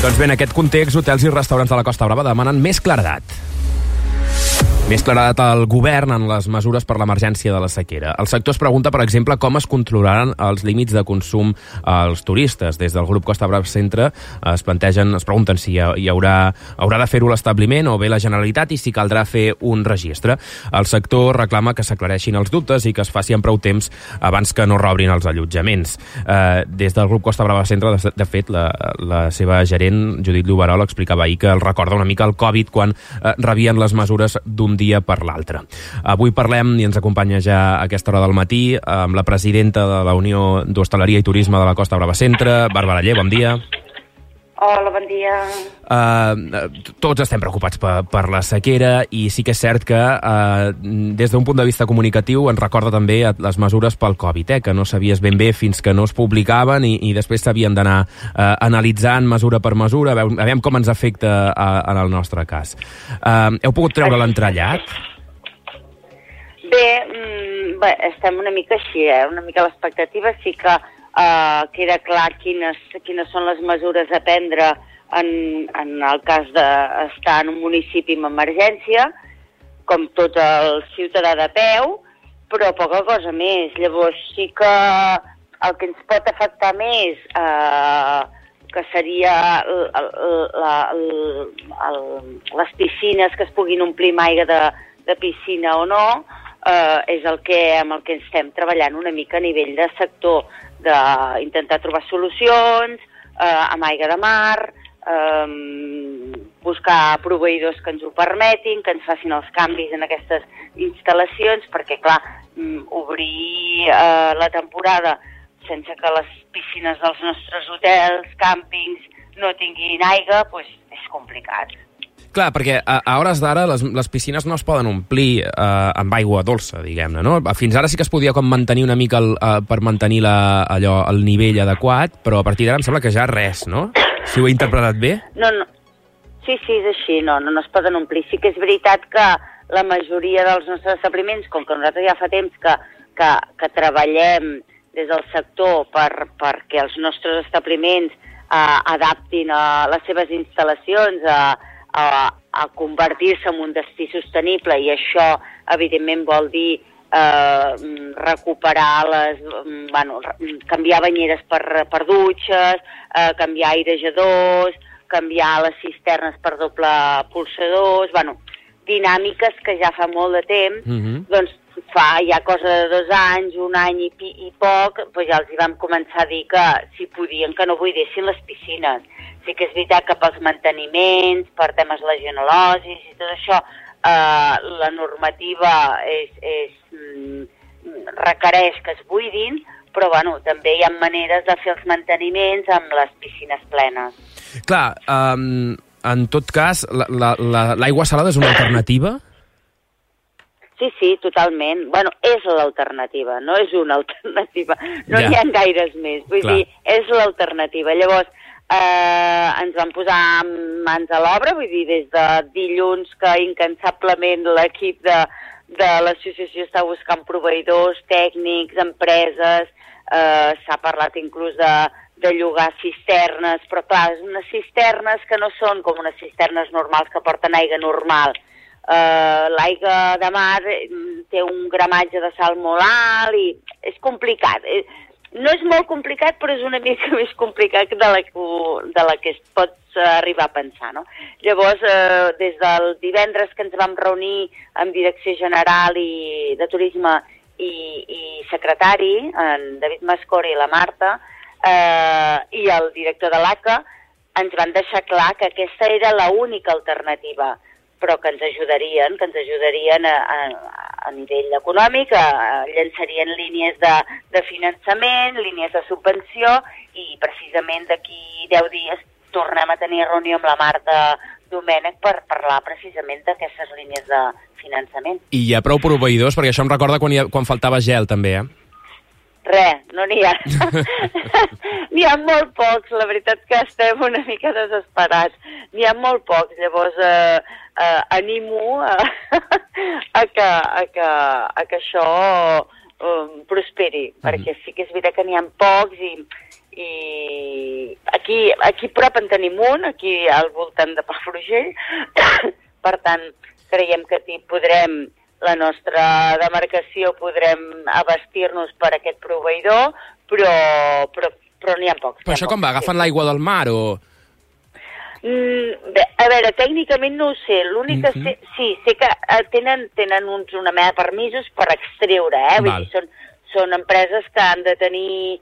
Doncs bé, en aquest context, hotels i restaurants de la Costa Brava demanen més claredat. Més claredat al govern en les mesures per l'emergència de la sequera. El sector es pregunta, per exemple, com es controlaran els límits de consum als turistes. Des del grup Costa Brava Centre es pregunten si haurà de fer-ho l'establiment o bé la Generalitat i si caldrà fer un registre. El sector reclama que s'aclareixin els dubtes i que es faci en prou temps abans que no reobrin els allotjaments. Des del grup Costa Brava Centre, de fet, la seva gerent, Judit Lloberol, explicava ahir que el recorda una mica el Covid quan rebien les mesures d'un dia per l'altre. Avui parlem, i ens acompanya ja a aquesta hora del matí, amb la presidenta de la Unió d'Hostaleria i Turisme de la Costa Brava Centre, Bàrbara Ller, bon dia. Hola, bon dia. Tots estem preocupats per la sequera i sí que és cert que des d'un punt de vista comunicatiu ens recorda també les mesures pel Covid, que no sabies ben bé fins que no es publicaven i després s'havien d'anar analitzant mesura per mesura, veiem com ens afecta en el nostre cas. Heu pogut treure l'entrellat? Bé, estem una mica així, una mica a l'expectativa. Sí que queda clar quines són les mesures a prendre en el cas d'estar en un municipi amb emergència, com tot el ciutadà de peu, però poca cosa més. Llavors sí que el que ens pot afectar més, que seria les piscines que es puguin omplir amb aigua de piscina o no, és amb el que estem treballant una mica a nivell de sector, d'intentar trobar solucions amb aigua de mar, buscar proveïdors que ens ho permetin, que ens facin els canvis en aquestes instal·lacions, perquè, clar, obrir la temporada sense que les piscines dels nostres hotels, càmpings, no tinguin aigua, doncs és complicat. Clar, perquè a hores d'ara les piscines no es poden omplir amb aigua dolça, diguem-ne, no? Fins ara sí que es podia com mantenir una mica per mantenir el nivell adequat, però a partir d'ara em sembla que ja res, no? Si ho he interpretat bé? No. Sí, és així, no es poden omplir. Sí que és veritat que la majoria dels nostres establiments, com que nosaltres ja fa temps que treballem des del sector perquè els nostres establiments adaptin les seves instal·lacions a convertir-se en un destí sostenible, i això evidentment vol dir recuperar canviar banyeres per dutxes, canviar airejadors, canviar les cisternes per doble polsadors, dinàmiques que ja fa molt de temps, doncs fa ja cosa de 2 anys, 1 any i poc, doncs ja els hi vam començar a dir que si podien que no buidessin les piscines. Sí que és veritat que pels manteniments, per temes legionel·losis i tot això, la normativa requereix que es buidin, però també hi ha maneres de fer els manteniments amb les piscines plenes. Clar, en tot cas, l'aigua salada és una alternativa? Sí, totalment. És l'alternativa, no és una alternativa. No n'hi ha gaires més. Vull dir, és l'alternativa. Llavors, ens vam posar mans a l'obra, vull dir, des de dilluns que incansablement l'equip de l'associació està buscant proveïdors, tècnics, empreses, s'ha parlat inclús de llogar cisternes, però clar, unes cisternes que no són com unes cisternes normals que porten aigua normal. L'aigua de mar té un gramatge de sal molt alt i és complicat. No és molt complicat, però és una mica més complicat de la que es pot arribar a pensar, no? Llavors, des del divendres que ens vam reunir amb Direcció General de Turisme i secretari, en David Mascora i la Marta, i el director de l'ACA, ens van deixar clar que aquesta era l'única alternativa, però que ens ajudarien a nivell econòmic, llançarien línies de finançament, línies de subvenció, i precisament d'aquí 10 dies tornem a tenir reunió amb la Marta Domènech per parlar precisament d'aquestes línies de finançament. I hi ha prou proveïdors? Perquè això em recorda quan faltava gel, també, Res, no n'hi ha. N'hi ha molt pocs, la veritat que estem una mica desesperats. N'hi ha molt pocs, llavors animo a que això prosperi, perquè sí que és veritat que n'hi ha pocs i aquí prop en tenim un, aquí al voltant de Palafrugell, per tant creiem que podrem, la nostra demarcació podrem abastir-nos per aquest proveïdor, però n'hi ha pocs. Però això com va? Agafen l'aigua del mar o...? Bé, a veure, tècnicament no ho sé, l'únic que sé que tenen una mena de permisos per extreure, vull dir, són empreses que han de tenir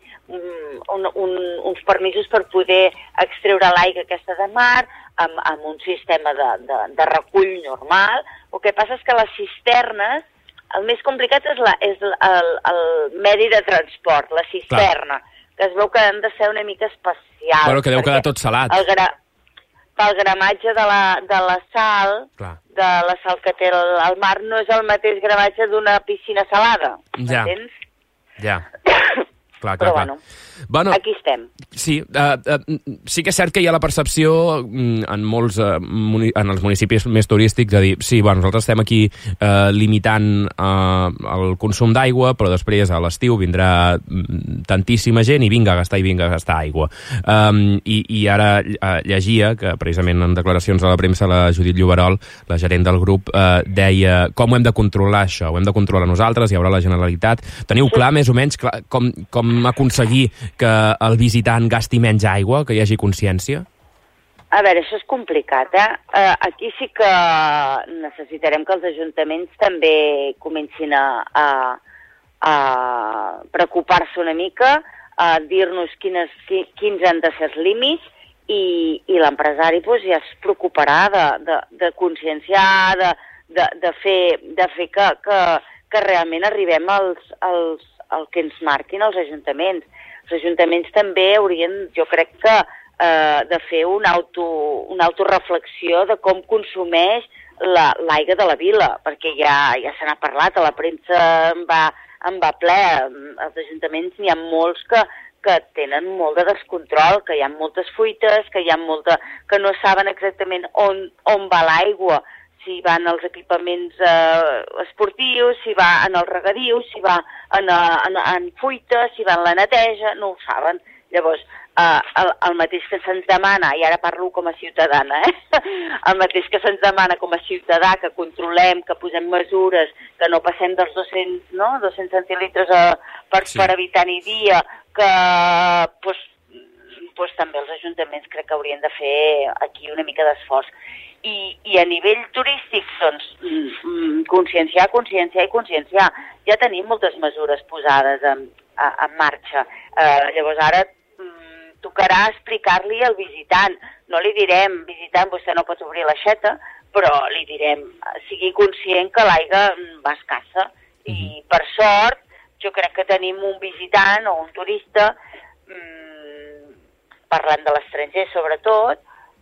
uns permisos per poder extreure l'aigua aquesta de mar amb un sistema de recull normal. El que passa és que les cisternes, el més complicat és el medi de transport, la cisterna, que es veu que han de ser una mica especial. Però que deu quedar tot salat. Pel gramatge de la sal, de la sal que té el mar, no és el mateix gramatge d'una piscina salada, entens? Ja. Clar. Bueno, aquí estem. Sí, sí que és cert que hi ha la percepció en molts en els municipis més turístics de dir, sí, nosaltres estem aquí limitant el consum d'aigua, però després a l'estiu vindrà tantíssima gent i vinga a gastar aigua. I ara llegia que precisament en declaracions a la premsa la Judit Lloberol, la gerent del grup, deia com ho hem de controlar això? Ho hem de controlar nosaltres, hi haurà la Generalitat. Teniu clar més o menys com aconseguir que el visitant gasti menys aigua, que hi hagi consciència? A veure, això és complicat, aquí sí que necessitarem que els ajuntaments també comencin a preocupar-se una mica, a dir-nos quins han de ser els límits, i l'empresari ja es preocuparà de conscienciar, de fer que realment arribem al que ens marquin els ajuntaments. Els ajuntaments també haurien, jo crec que, de fer una autoreflexió de com consumeix l'aigua de la vila, perquè ja se n'ha parlat, a la premsa en va ple. Els ajuntaments n'hi ha molts que tenen molt de descontrol, que hi ha moltes fuites, que no saben exactament on va l'aigua, si van als equipaments esportius, si va en els regadius, si va en fuites, si va en la neteja, no ho saben. Llavors, el mateix que se'ns demana, i ara parlo com a ciutadana, el mateix que se'ns demana com a ciutadà, que controlem, que posem mesures, que no passem dels 200 centilitres per habitant i dia, que també els ajuntaments crec que haurien de fer aquí una mica d'esforç. I a nivell turístic, doncs, conscienciar. Ja tenim moltes mesures posades en marxa. Llavors ara tocarà explicar-li al visitant. No li direm, visitant, vostè no pot obrir l'aixeta, però li direm, sigui conscient que l'aigua va escassa. I per sort, jo crec que tenim un visitant o un turista, parlant de l'estranger sobretot,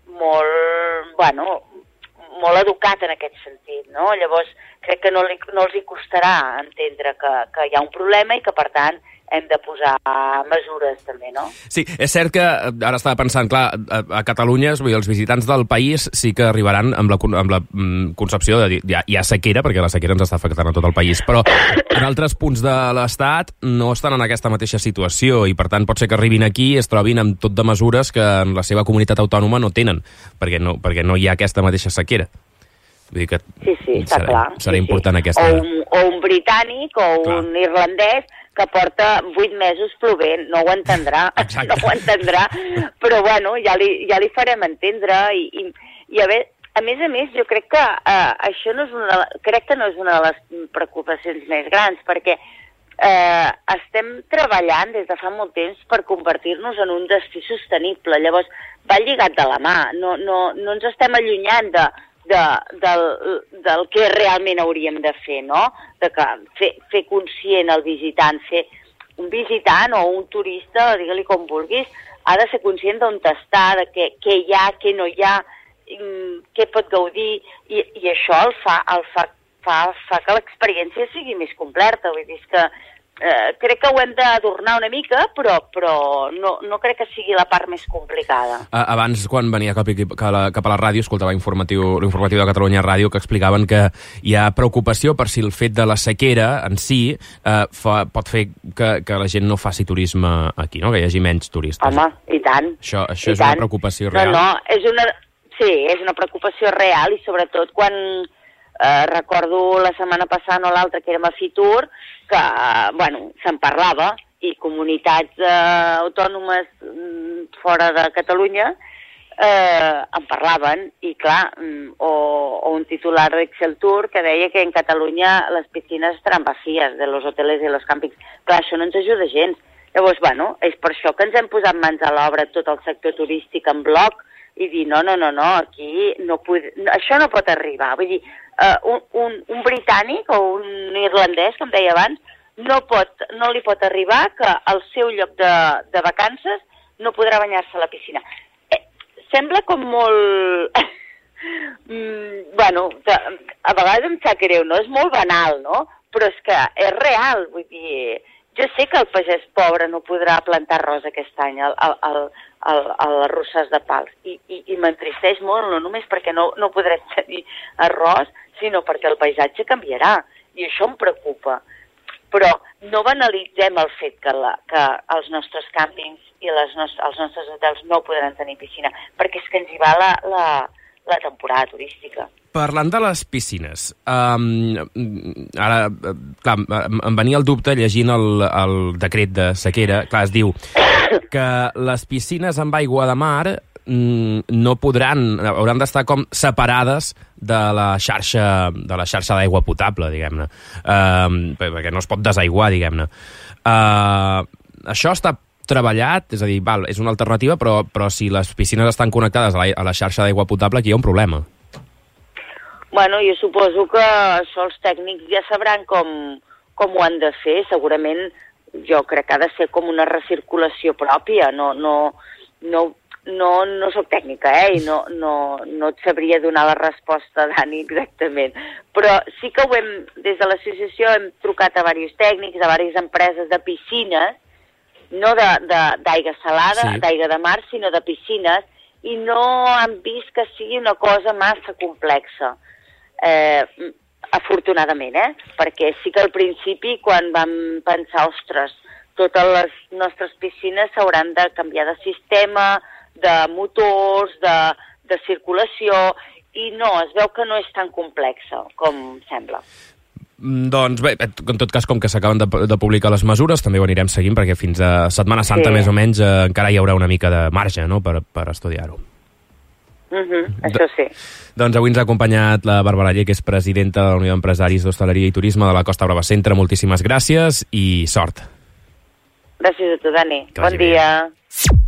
molt educat en aquest sentit, no? Llavors, crec que no els hi costarà entendre que hi ha un problema i que, per tant, hem de posar mesures també, no? Sí, és cert que, ara estava pensant, clar, a Catalunya, els visitants del país sí que arribaran amb la concepció de dir, hi ha sequera, perquè la sequera ens està afectant a tot el país, però en altres punts de l'Estat no estan en aquesta mateixa situació i, per tant, pot ser que arribin aquí i es trobin amb tot de mesures que en la seva comunitat autònoma no tenen, perquè no hi ha aquesta mateixa sequera. Vull dir que serà important aquesta... O un britànic o un irlandès que porta 8 mesos plovent, no ho entendrà. Exacte. No ho entendrà, però bueno, ja li farem entendre i a més, jo crec que això no és una de les preocupacions més grans, perquè estem treballant des de fa molt temps per convertir-nos en un destí sostenible. Llavors, va lligat de la mà, no ens estem allunyant del que realment hauríem de fer, no? Fer conscient el visitant, fer un visitant o un turista, digue-li com vulguis, ha de ser conscient d'on està, de què hi ha, què no hi ha, què pot gaudir, i això fa que l'experiència sigui més completa. Vull dir que crec que ho hem d'adornar una mica, però no crec que sigui la part més complicada. Abans, quan venia cap a la ràdio, escoltava l'informatiu de Catalunya Ràdio, que explicaven que hi ha preocupació per si el fet de la sequera en si pot fer que la gent no faci turisme aquí, no? Que hi hagi menys turistes. Home, i tant. Això és una preocupació real? No, és una preocupació real, i sobretot quan recordo la setmana passada o l'altra que érem a Fitur, que, se'n parlava, i comunitats autònomes fora de Catalunya en parlaven, i clar, o un titular d'Excel Tour que deia que en Catalunya les piscines estaran vacíes de los hoteles i los càmpings. Clar, això no ens ajuda gens. Llavors, és per això que ens hem posat mans a l'obra tot el sector turístic en bloc, i dir, no, aquí això no pot arribar. Vull dir, un britànic o un irlandès, com deia abans, no li pot arribar que al seu lloc de vacances no podrà banyar-se a la piscina. Sembla com molt... a vegades em sap greu, no? És molt banal, no? Però és que és real, vull dir... Jo sé que el pagès pobre no podrà plantar arròs aquest any a les Rosses de Pals, i m'entristeix molt, no només perquè no podrem tenir arròs, sinó perquè el paisatge canviarà, i això em preocupa. Però no banalitzem el fet que els nostres càmpings i els nostres hotels no podran tenir piscina, perquè és que ens hi va la temporada turística. Parlant de les piscines, ara, clar, em venia el dubte llegint el decret de sequera. Clar, es diu que les piscines amb aigua de mar no hauran d'estar com separades de la xarxa d'aigua potable, diguem-ne, perquè no es pot desaiguar, diguem-ne. Això està treballat, és a dir, és una alternativa, però si les piscines estan connectades a la xarxa d'aigua potable, aquí hi ha un problema. Jo suposo que això els tècnics ja sabran com ho han de fer. Segurament jo crec que ha de ser com una recirculació pròpia. No soc tècnica, i no et sabria donar la resposta, Dani, exactament. Però sí que des de l'associació hem trucat a diversos tècnics, a diverses empreses de piscines, no d'aigua salada, sí, d'aigua de mar, sinó de piscines, i no han vist que sigui una cosa massa complexa. Afortunadament, perquè sí que al principi, quan vam pensar, ostres, totes les nostres piscines s'hauran de canviar de sistema, de motors, de circulació, i no, es veu que no és tan complexa com sembla. Doncs bé, en tot cas, com que s'acaben de publicar les mesures, també ho anirem seguint, perquè fins a Setmana Santa, més o menys, encara hi haurà una mica de marge, no?, per estudiar-ho. Això sí. Doncs avui ens ha acompanyat la Bàrbara Aller, que és presidenta de la Unió d'Empresaris d'Hostaleria i Turisme de la Costa Brava Centre. Moltíssimes gràcies i sort. Gràcies a tu, Dani. Bon dia.